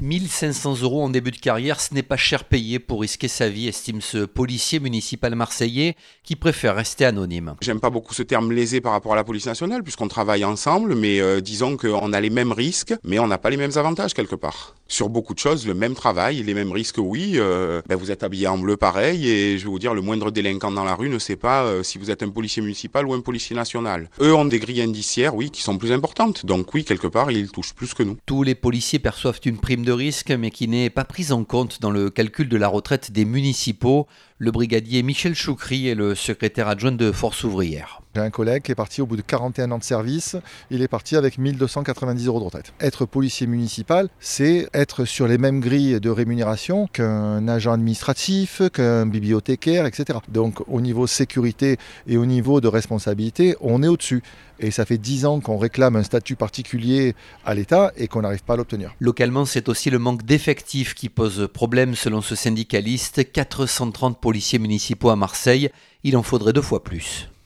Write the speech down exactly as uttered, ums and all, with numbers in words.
mille cinq cents euros en début de carrière, ce n'est pas cher payé pour risquer sa vie, estime ce policier municipal marseillais qui préfère rester anonyme. J'aime pas beaucoup ce terme lésé par rapport à la police nationale puisqu'on travaille ensemble, mais euh, disons qu'on a les mêmes risques, mais on n'a pas les mêmes avantages quelque part. Sur beaucoup de choses, le même travail, les mêmes risques, oui, euh, ben vous êtes habillé en bleu pareil et je vais vous dire, le moindre délinquant dans la rue ne sait pas euh, si vous êtes un policier municipal ou un policier national. Eux ont des grilles indiciaires, oui, qui sont plus importantes, donc oui, quelque part, ils touchent plus que nous. Tous les policiers perçoivent une prime de risque, mais qui n'est pas prise en compte dans le calcul de la retraite des municipaux. Le brigadier Michel Choukri est le secrétaire adjoint de Force ouvrière. J'ai un collègue qui est parti au bout de quarante et un ans de service, il est parti avec mille deux cent quatre-vingt-dix euros de retraite. Être policier municipal, c'est être sur les mêmes grilles de rémunération qu'un agent administratif, qu'un bibliothécaire, et cetera. Donc au niveau sécurité et au niveau de responsabilité, on est au-dessus. Et ça fait dix ans qu'on réclame un statut particulier à l'État et qu'on n'arrive pas à l'obtenir. Localement, c'est aussi le manque d'effectifs qui pose problème selon ce syndicaliste. quatre cent trente policiers municipaux à Marseille, il en faudrait deux fois plus.